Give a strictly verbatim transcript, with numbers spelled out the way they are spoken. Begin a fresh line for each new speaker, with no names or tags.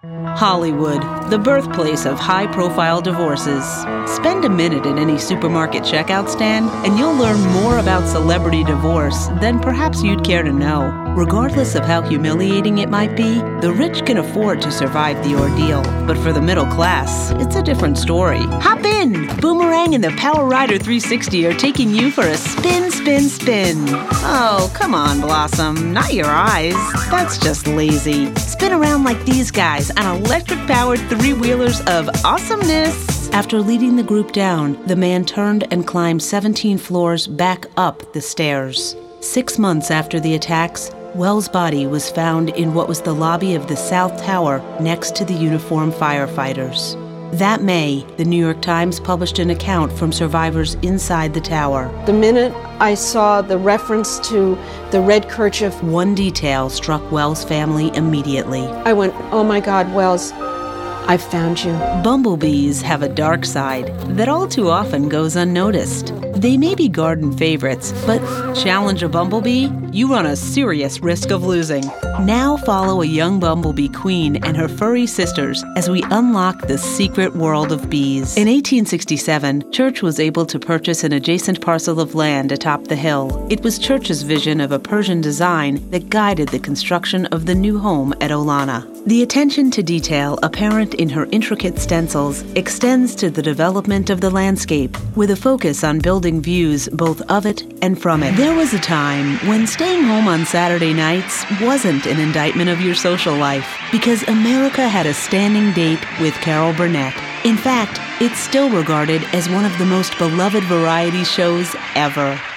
Hollywood, the birthplace of high-profile divorces. Spend a minute in any supermarket checkout stand, and you'll learn more about celebrity divorce than perhaps you'd care to know. Regardless of how humiliating it might be, the rich can afford to survive the ordeal. But for the middle class, it's a different story. Hop in! Boomerang and the Power Rider three sixty are taking you for a spin, spin, spin. Oh, come on, Blossom. Not your eyes. That's just lazy. Spin around like these guys on electric-powered three-wheelers of awesomeness. After leading the group down, the man turned and climbed seventeen floors back up the stairs. Six months after the attacks, Wells' body was found in what was the lobby of the South Tower next to the uniformed firefighters. That May, the New York Times published an account from survivors inside the tower.
The minute I saw the reference to the red kerchief,
one detail struck Wells' family immediately.
I went, oh my God, Wells, I found you.
Bumblebees have a dark side that all too often goes unnoticed. They may be garden favorites, but challenge a bumblebee, you run a serious risk of losing. Now follow a young bumblebee queen and her furry sisters as we unlock the secret world of bees. In eighteen sixty-seven, Church was able to purchase an adjacent parcel of land atop the hill. It was Church's vision of a Persian design that guided the construction of the new home at Olana. The attention to detail apparent in her intricate stencils extends to the development of the landscape, with a focus on building views both of it and from it. There was a time when staying home on Saturday nights wasn't an indictment of your social life, because America had a standing date with Carol Burnett. In fact, it's still regarded as one of the most beloved variety shows ever.